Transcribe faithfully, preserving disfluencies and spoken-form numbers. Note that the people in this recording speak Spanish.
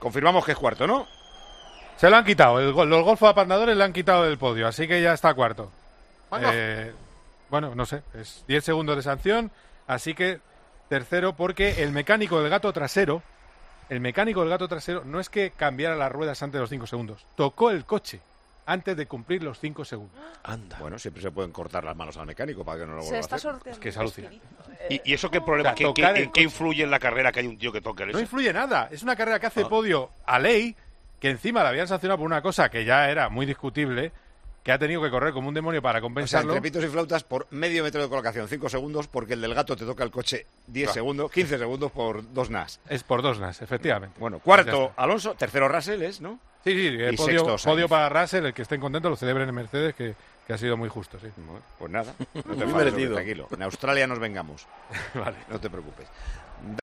confirmamos que es cuarto, ¿no? Se lo han quitado. El, los golfos apartadores le han quitado del podio, así que ya está cuarto. Eh, bueno, no sé, es diez segundos de sanción, así que tercero porque el mecánico del gato trasero, el mecánico del gato trasero no es que cambiara las ruedas antes de los cinco segundos, tocó el coche antes de cumplir los cinco segundos. Anda. Bueno, siempre se pueden cortar las manos al mecánico para que no lo vuelva a hacer. Es que es alucinante. ¿Y, y eso qué problema? O sea, ¿Qué, qué, ¿En qué influye en la carrera que hay un tío que toque eso? No influye nada. Es una carrera que hace Ah. podio a ley, que encima la habían sancionado por una cosa que ya era muy discutible, que ha tenido que correr como un demonio para O sea, compensarlo. entre pitos y flautas por medio metro de colocación, cinco segundos, porque el del gato te toca el coche diez Claro. segundos, quince segundos por dos nas. Es por dos nas, efectivamente. Bueno, Ya cuarto está. Alonso, tercero Russell es, ¿no? Sí, sí, eh, Y podio, sexto Sainz. podio para Russell, el que estén contentos lo celebren en Mercedes, que, que ha sido muy justo, sí. Bueno, pues nada, no te Muy enfades, merecido. tranquilo. En Australia nos vengamos. Vale. No te preocupes.